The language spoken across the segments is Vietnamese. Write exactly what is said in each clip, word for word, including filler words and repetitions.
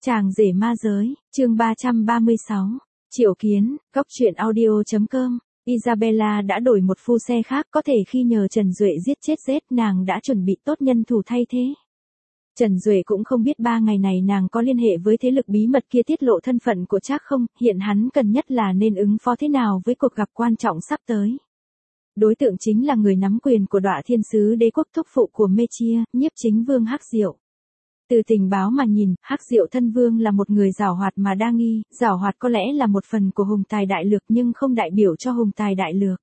Chàng rể ma giới, chương ba trăm ba mươi sáu. Triệu Kiến, góc truyện audio chấm com. Isabella đã đổi một phu xe khác, có thể khi nhờ Trần Duệ giết chết Z, nàng đã chuẩn bị tốt nhân thủ thay thế. Trần Duệ cũng không biết ba ngày này nàng có liên hệ với thế lực bí mật kia tiết lộ thân phận của Trác không, hiện hắn cần nhất là nên ứng phó thế nào với cuộc gặp quan trọng sắp tới. Đối tượng chính là người nắm quyền của Đọa Thiên Sứ Đế quốc thúc phụ của Mê Chia, Nhiếp Chính Vương Hắc Diệu. Từ tình báo mà nhìn, Hắc Diệu thân vương là một người giàu hoạt mà đa nghi, giàu hoạt có lẽ là một phần của hùng tài đại lược nhưng không đại biểu cho hùng tài đại lược.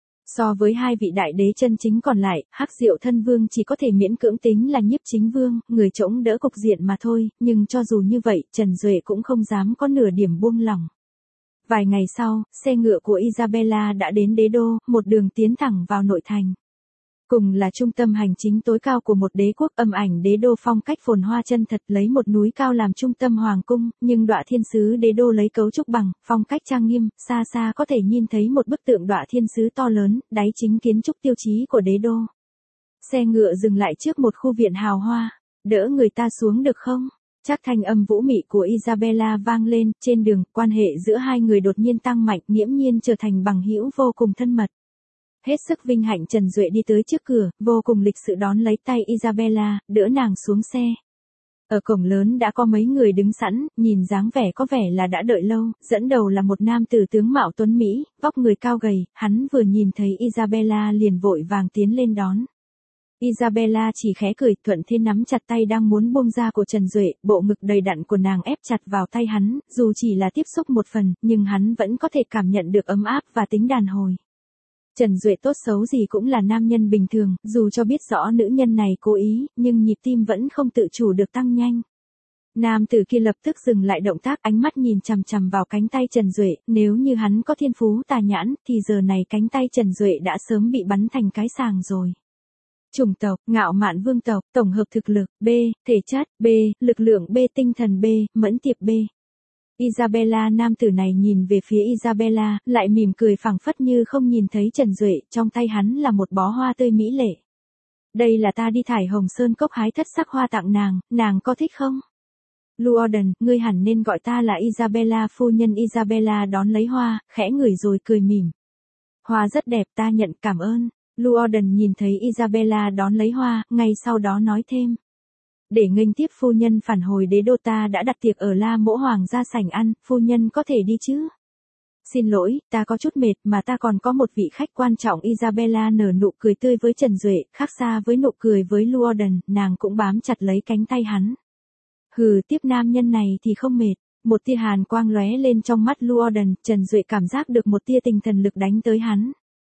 So với hai vị đại đế chân chính còn lại, Hắc Diệu thân vương chỉ có thể miễn cưỡng tính là Nhiếp Chính Vương, người trỗng đỡ cục diện mà thôi, nhưng cho dù như vậy, Trần Duệ cũng không dám có nửa điểm buông lỏng. Vài ngày sau, xe ngựa của Isabella đã đến đế đô, một đường tiến thẳng vào nội thành. Cùng là trung tâm hành chính tối cao của một đế quốc, âm ảnh đế đô phong cách phồn hoa chân thật, lấy một núi cao làm trung tâm hoàng cung, nhưng Đọa Thiên Sứ Đế đô lấy cấu trúc bằng, phong cách trang nghiêm, xa xa có thể nhìn thấy một bức tượng Đọa Thiên Sứ to lớn, đáy chính kiến trúc tiêu chí của đế đô. Xe ngựa dừng lại trước một khu viện hào hoa, đỡ người ta xuống được không? Chắc thanh âm vũ mị của Isabella vang lên, trên đường, quan hệ giữa hai người đột nhiên tăng mạnh, nghiễm nhiên trở thành bằng hữu vô cùng thân mật. Hết sức vinh hạnh Trần Duệ đi tới trước cửa, vô cùng lịch sự đón lấy tay Isabella, đỡ nàng xuống xe. Ở cổng lớn đã có mấy người đứng sẵn, nhìn dáng vẻ có vẻ là đã đợi lâu, dẫn đầu là một nam tử tướng mạo tuấn Mỹ, vóc người cao gầy, hắn vừa nhìn thấy Isabella liền vội vàng tiến lên đón. Isabella chỉ khẽ cười, thuận thế nắm chặt tay đang muốn buông ra của Trần Duệ, bộ ngực đầy đặn của nàng ép chặt vào tay hắn, dù chỉ là tiếp xúc một phần, nhưng hắn vẫn có thể cảm nhận được ấm áp và tính đàn hồi. Trần Duệ tốt xấu gì cũng là nam nhân bình thường, dù cho biết rõ nữ nhân này cố ý, nhưng nhịp tim vẫn không tự chủ được tăng nhanh. Nam tử kia lập tức dừng lại động tác, ánh mắt nhìn chằm chằm vào cánh tay Trần Duệ, nếu như hắn có thiên phú tà nhãn, thì giờ này cánh tay Trần Duệ đã sớm bị bắn thành cái sàng rồi. Chủng tộc, ngạo mạn vương tộc, tổng hợp thực lực, B, thể chất, B, lực lượng B, tinh thần B, mẫn tiệp B. Isabella nam tử này nhìn về phía Isabella, lại mỉm cười phảng phất như không nhìn thấy Trần Duệ, trong tay hắn là một bó hoa tươi mỹ lệ. Đây là ta đi thải Hồng Sơn cốc hái thất sắc hoa tặng nàng, nàng có thích không? Luoden, ngươi hẳn nên gọi ta là Isabella phu nhân. Isabella đón lấy hoa, khẽ ngửi rồi cười mỉm. Hoa rất đẹp, ta nhận, cảm ơn. Luoden nhìn thấy Isabella đón lấy hoa, ngay sau đó nói thêm. Để nghênh tiếp phu nhân phản hồi đế đô, ta đã đặt tiệc ở La Mỗ Hoàng gia sảnh ăn, phu nhân có thể đi chứ? Xin lỗi, ta có chút mệt mà ta còn có một vị khách quan trọng. Isabella nở nụ cười tươi với Trần Duệ, khác xa với nụ cười với Luoden, nàng cũng bám chặt lấy cánh tay hắn. Hừ, tiếp nam nhân này thì không mệt. Một tia hàn quang lóe lên trong mắt Luoden, Trần Duệ cảm giác được một tia tinh thần lực đánh tới hắn.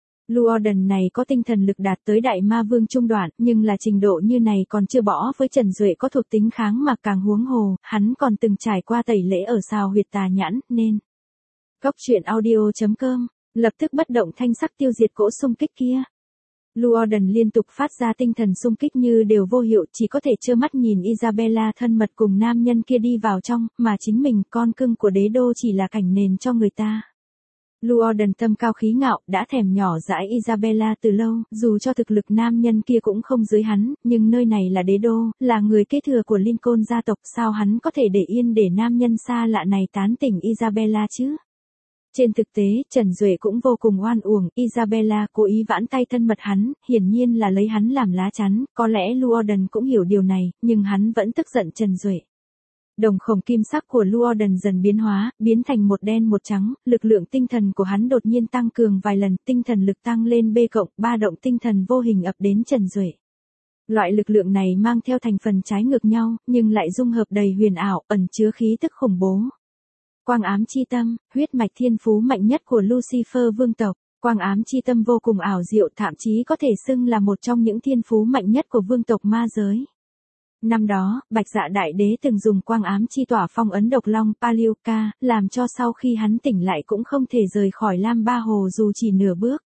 Luoden này có tinh thần lực đạt tới đại ma vương trung đoạn, nhưng là trình độ như này còn chưa bỏ với Trần Duệ có thuộc tính kháng mà càng huống hồ, hắn còn từng trải qua tẩy lễ ở sao huyệt tà nhãn, nên. Góc truyện audio chấm com, lập tức bất động thanh sắc tiêu diệt cỗ xung kích kia. Luoden liên tục phát ra tinh thần xung kích như đều vô hiệu, chỉ có thể trơ mắt nhìn Isabella thân mật cùng nam nhân kia đi vào trong, mà chính mình, con cưng của đế đô chỉ là cảnh nền cho người ta. Luoden tâm cao khí ngạo, đã thèm nhỏ dãi Isabella từ lâu, dù cho thực lực nam nhân kia cũng không dưới hắn, nhưng nơi này là đế đô, là người kế thừa của Lincoln gia tộc, sao hắn có thể để yên để nam nhân xa lạ này tán tỉnh Isabella chứ? Trên thực tế, Trần Duệ cũng vô cùng oan uổng, Isabella cố ý vãn tay thân mật hắn, hiển nhiên là lấy hắn làm lá chắn, có lẽ Luoden cũng hiểu điều này, nhưng hắn vẫn tức giận Trần Duệ. Đồng khổng kim sắc của Luoden dần biến hóa, biến thành một đen một trắng, lực lượng tinh thần của hắn đột nhiên tăng cường vài lần, tinh thần lực tăng lên B cộng, ba động tinh thần vô hình ập đến Trần Duệ. Loại lực lượng này mang theo thành phần trái ngược nhau, nhưng lại dung hợp đầy huyền ảo, ẩn chứa khí tức khủng bố. Quang ám chi tâm, huyết mạch thiên phú mạnh nhất của Lucifer vương tộc. Quang ám chi tâm vô cùng ảo diệu, thậm chí có thể xưng là một trong những thiên phú mạnh nhất của vương tộc ma giới. Năm đó, Bạch Dạ Đại Đế từng dùng quang ám chi tỏa phong ấn độc long Paliuka, làm cho sau khi hắn tỉnh lại cũng không thể rời khỏi Lam Ba Hồ dù chỉ nửa bước.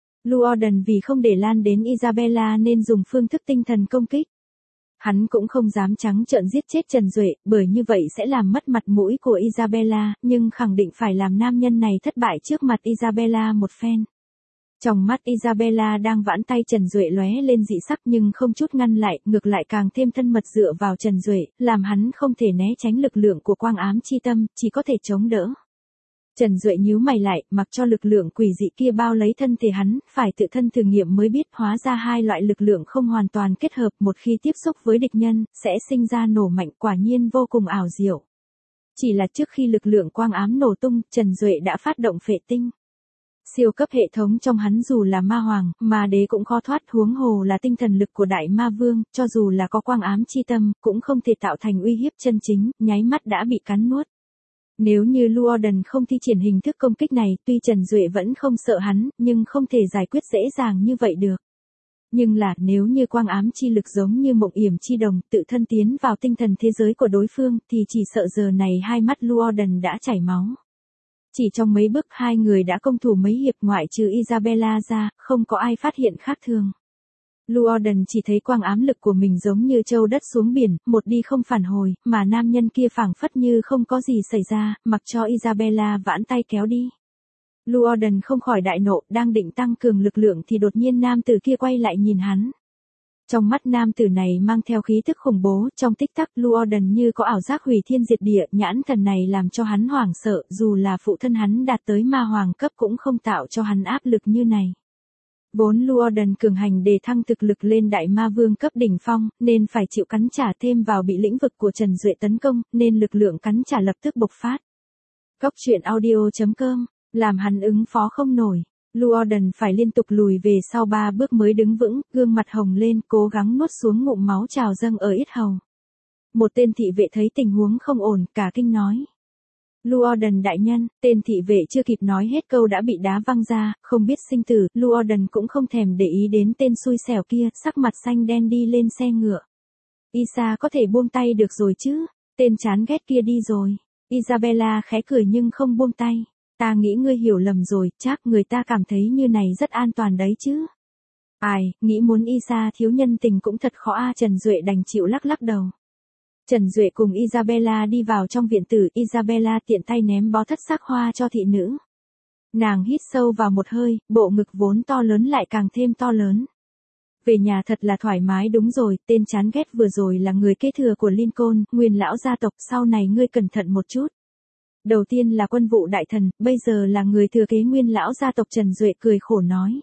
Luoden vì không để lan đến Isabella nên dùng phương thức tinh thần công kích. Hắn cũng không dám trắng trợn giết chết Trần Duệ, bởi như vậy sẽ làm mất mặt mũi của Isabella, nhưng khẳng định phải làm nam nhân này thất bại trước mặt Isabella một phen. Trong mắt Isabella đang vãn tay Trần Duệ lóe lên dị sắc nhưng không chút ngăn lại, ngược lại càng thêm thân mật dựa vào Trần Duệ, làm hắn không thể né tránh lực lượng của quang ám chi tâm, chỉ có thể chống đỡ. Trần Duệ nhíu mày lại, mặc cho lực lượng quỷ dị kia bao lấy thân thể hắn, phải tự thân thử nghiệm mới biết hóa ra hai loại lực lượng không hoàn toàn kết hợp, một khi tiếp xúc với địch nhân, sẽ sinh ra nổ mạnh, quả nhiên vô cùng ảo diệu. Chỉ là trước khi lực lượng quang ám nổ tung, Trần Duệ đã phát động phệ tinh. Siêu cấp hệ thống trong hắn dù là ma hoàng, ma đế cũng khó thoát, huống hồ là tinh thần lực của đại ma vương, cho dù là có quang ám chi tâm, cũng không thể tạo thành uy hiếp chân chính, nháy mắt đã bị cắn nuốt. Nếu như Luoden không thi triển hình thức công kích này, tuy Trần Duệ vẫn không sợ hắn, nhưng không thể giải quyết dễ dàng như vậy được. Nhưng là, nếu như quang ám chi lực giống như mộng yểm chi đồng, tự thân tiến vào tinh thần thế giới của đối phương, thì chỉ sợ giờ này hai mắt Luoden đã chảy máu. Chỉ trong mấy bước hai người đã công thủ mấy hiệp, ngoại trừ Isabella ra, không có ai phát hiện khác thường. Luoden chỉ thấy quang ám lực của mình giống như trâu đất xuống biển, một đi không phản hồi, mà nam nhân kia phảng phất như không có gì xảy ra, mặc cho Isabella vãn tay kéo đi. Luoden không khỏi đại nộ, đang định tăng cường lực lượng thì đột nhiên nam tử kia quay lại nhìn hắn. Trong mắt nam tử này mang theo khí tức khủng bố, trong tích tắc Luoden như có ảo giác hủy thiên diệt địa, nhãn thần này làm cho hắn hoảng sợ, dù là phụ thân hắn đạt tới ma hoàng cấp cũng không tạo cho hắn áp lực như này. Vốn Luoden cường hành để thăng thực lực lên đại ma vương cấp đỉnh phong, nên phải chịu cắn trả, thêm vào bị lĩnh vực của Trần Duệ tấn công, nên lực lượng cắn trả lập tức bộc phát. Góc truyện audio chấm com, làm hắn ứng phó không nổi. Luoden phải liên tục lùi về sau ba bước mới đứng vững, gương mặt hồng lên, cố gắng nuốt xuống ngụm máu trào dâng ở yết hầu. Một tên thị vệ thấy tình huống không ổn, cả kinh nói. Luoden đại nhân, tên thị vệ chưa kịp nói hết câu đã bị đá văng ra, không biết sinh tử, Luoden cũng không thèm để ý đến tên xui xẻo kia, sắc mặt xanh đen đi lên xe ngựa. Isa có thể buông tay được rồi chứ, tên chán ghét kia đi rồi. Isabella khẽ cười nhưng không buông tay. Ta nghĩ ngươi hiểu lầm rồi, chắc người ta cảm thấy như này rất an toàn đấy chứ. Ai, nghĩ muốn Isa thiếu nhân tình cũng thật khó a. Trần Duệ đành chịu lắc lắc đầu. Trần Duệ cùng Isabella đi vào trong viện tử, Isabella tiện tay ném bó thất sắc hoa cho thị nữ. Nàng hít sâu vào một hơi, bộ ngực vốn to lớn lại càng thêm to lớn. Về nhà thật là thoải mái, đúng rồi, tên chán ghét vừa rồi là người kế thừa của Lincoln, nguyên lão gia tộc, sau này ngươi cẩn thận một chút. Đầu tiên là quân vụ đại thần, bây giờ là người thừa kế nguyên lão gia tộc. Trần Duệ cười khổ nói.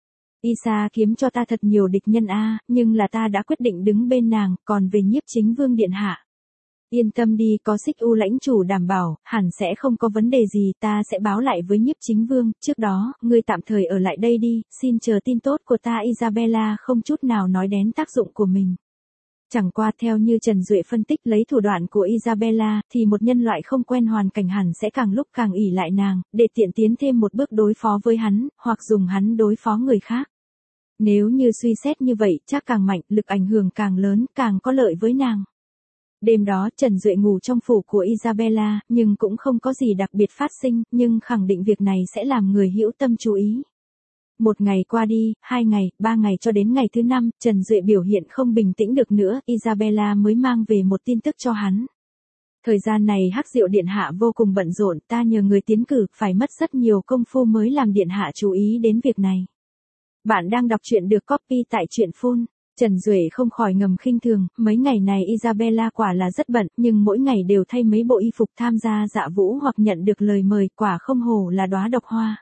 Isa kiếm cho ta thật nhiều địch nhân a, nhưng là ta đã quyết định đứng bên nàng, còn về nhiếp chính vương điện hạ. Yên tâm đi, có Xích U lãnh chủ đảm bảo, hẳn sẽ không có vấn đề gì, ta sẽ báo lại với nhiếp chính vương, trước đó, ngươi tạm thời ở lại đây đi, xin chờ tin tốt của ta. Isabella không chút nào nói đến tác dụng của mình. Chẳng qua theo như Trần Duệ phân tích lấy thủ đoạn của Isabella, thì một nhân loại không quen hoàn cảnh hẳn sẽ càng lúc càng ỷ lại nàng, để tiện tiến thêm một bước đối phó với hắn, hoặc dùng hắn đối phó người khác. Nếu như suy xét như vậy, chắc càng mạnh, lực ảnh hưởng càng lớn, càng có lợi với nàng. Đêm đó Trần Duệ ngủ trong phủ của Isabella, nhưng cũng không có gì đặc biệt phát sinh, nhưng khẳng định việc này sẽ làm người hữu tâm chú ý. Một ngày qua đi, hai ngày, ba ngày cho đến ngày thứ năm, Trần Duệ biểu hiện không bình tĩnh được nữa, Isabella mới mang về một tin tức cho hắn. Thời gian này Hắc Diệu Điện Hạ vô cùng bận rộn, ta nhờ người tiến cử, phải mất rất nhiều công phu mới làm Điện Hạ chú ý đến việc này. Bạn đang đọc truyện được copy tại truyện phun. Trần Duệ không khỏi ngầm khinh thường, mấy ngày này Isabella quả là rất bận, nhưng mỗi ngày đều thay mấy bộ y phục tham gia dạ vũ hoặc nhận được lời mời, quả không hổ là đóa độc hoa.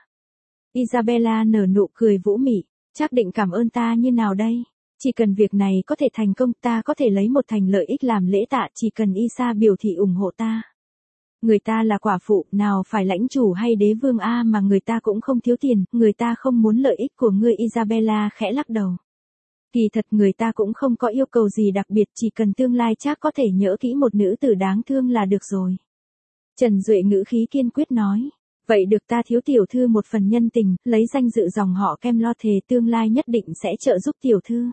Isabella nở nụ cười vũ mị, chắc định cảm ơn ta như nào đây? Chỉ cần việc này có thể thành công, ta có thể lấy một thành lợi ích làm lễ tạ, chỉ cần Isa biểu thị ủng hộ ta. Người ta là quả phụ, nào phải lãnh chủ hay đế vương a mà người ta cũng không thiếu tiền, người ta không muốn lợi ích của ngươi. Isabella khẽ lắc đầu. Kỳ thật người ta cũng không có yêu cầu gì đặc biệt, chỉ cần tương lai chắc có thể nhớ kỹ một nữ tử đáng thương là được rồi. Trần Duệ ngữ khí kiên quyết nói. Vậy được, ta thiếu tiểu thư một phần nhân tình, lấy danh dự dòng họ Kem lo thề tương lai nhất định sẽ trợ giúp tiểu thư.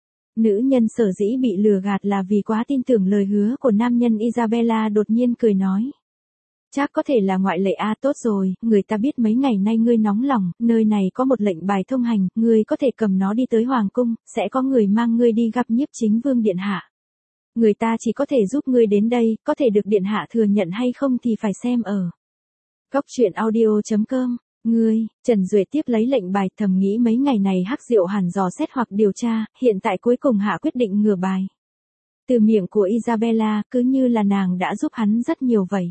Nữ nhân sở dĩ bị lừa gạt là vì quá tin tưởng lời hứa của nam nhân. Isabella đột nhiên cười nói. Chắc có thể là ngoại lệ a. À, tốt rồi, người ta biết mấy ngày nay ngươi nóng lòng, nơi này có một lệnh bài thông hành, ngươi có thể cầm nó đi tới hoàng cung, sẽ có người mang ngươi đi gặp nhiếp chính vương điện hạ. Người ta chỉ có thể giúp ngươi đến đây, có thể được điện hạ thừa nhận hay không thì phải xem ở góc truyện audio chấm com. Ngươi, Trần Duệ tiếp lấy lệnh bài, thầm nghĩ mấy ngày này Hắc Diệu hẳn dò xét hoặc điều tra, hiện tại cuối cùng hạ quyết định ngửa bài. Từ miệng của Isabella, cứ như là nàng đã giúp hắn rất nhiều vậy.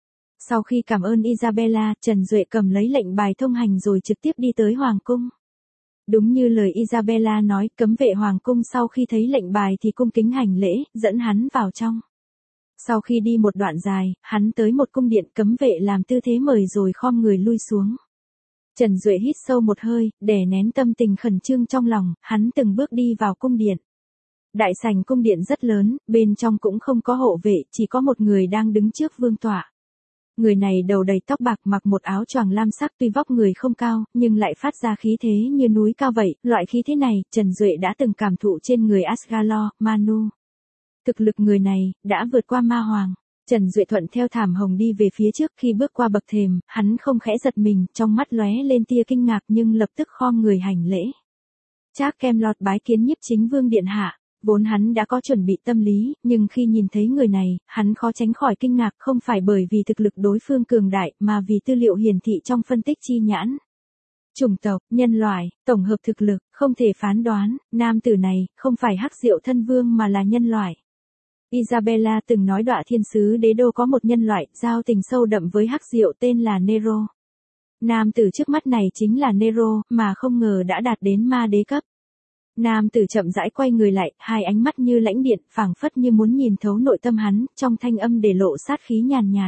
Sau khi cảm ơn Isabella, Trần Duệ cầm lấy lệnh bài thông hành rồi trực tiếp đi tới Hoàng cung. Đúng như lời Isabella nói, cấm vệ Hoàng cung sau khi thấy lệnh bài thì cung kính hành lễ, dẫn hắn vào trong. Sau khi đi một đoạn dài, hắn tới một cung điện, cấm vệ làm tư thế mời rồi khom người lui xuống. Trần Duệ hít sâu một hơi, đè nén tâm tình khẩn trương trong lòng, hắn từng bước đi vào cung điện. Đại sảnh cung điện rất lớn, bên trong cũng không có hộ vệ, chỉ có một người đang đứng trước vương tọa. Người này đầu đầy tóc bạc, mặc một áo choàng lam sắc, tuy vóc người không cao, nhưng lại phát ra khí thế như núi cao vậy. Loại khí thế này, Trần Duệ đã từng cảm thụ trên người Asgalor, Manu. Thực lực người này, đã vượt qua ma hoàng. Trần Duệ thuận theo thảm hồng đi về phía trước, khi bước qua bậc thềm, hắn không khẽ giật mình, trong mắt lóe lên tia kinh ngạc nhưng lập tức khom người hành lễ. Trác Kem-lọt bái kiến nhiếp chính vương điện hạ. Vốn hắn đã có chuẩn bị tâm lý, nhưng khi nhìn thấy người này, hắn khó tránh khỏi kinh ngạc, không phải bởi vì thực lực đối phương cường đại, mà vì tư liệu hiển thị trong phân tích chi nhãn. Chủng tộc, nhân loại, tổng hợp thực lực, không thể phán đoán, nam tử này, không phải Hắc Diệu thân vương mà là nhân loại. Isabella từng nói Đọa Thiên Sứ Đế Đô có một nhân loại, giao tình sâu đậm với Hắc Diệu tên là Nero. Nam tử trước mắt này chính là Nero, mà không ngờ đã đạt đến ma đế cấp. Nam tử chậm rãi quay người lại, hai ánh mắt như lãnh điện, phảng phất như muốn nhìn thấu nội tâm hắn, trong thanh âm để lộ sát khí nhàn nhạt.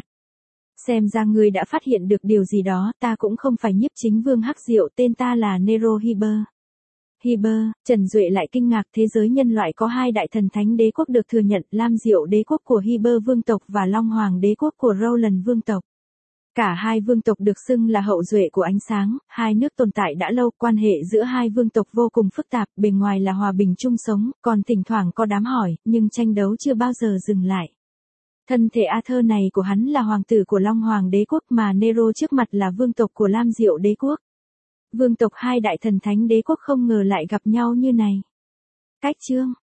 Xem ra ngươi đã phát hiện được điều gì đó, ta cũng không phải nhiếp chính vương Hắc Diệu, tên ta là Nero Hiber. Hiber, Trần Duệ lại kinh ngạc, thế giới nhân loại có hai đại thần thánh đế quốc được thừa nhận, Lam Diệu đế quốc của Hiber vương tộc và Long Hoàng đế quốc của Roland vương tộc. Cả hai vương tộc được xưng là hậu duệ của ánh sáng, hai nước tồn tại đã lâu, quan hệ giữa hai vương tộc vô cùng phức tạp, bề ngoài là hòa bình chung sống, còn thỉnh thoảng có đám hỏi, nhưng tranh đấu chưa bao giờ dừng lại. Thân thể Arthur này của hắn là hoàng tử của Long Hoàng đế quốc, mà Nero trước mặt là vương tộc của Lam Diệu đế quốc. Vương tộc hai đại thần thánh đế quốc không ngờ lại gặp nhau như này. Cách chương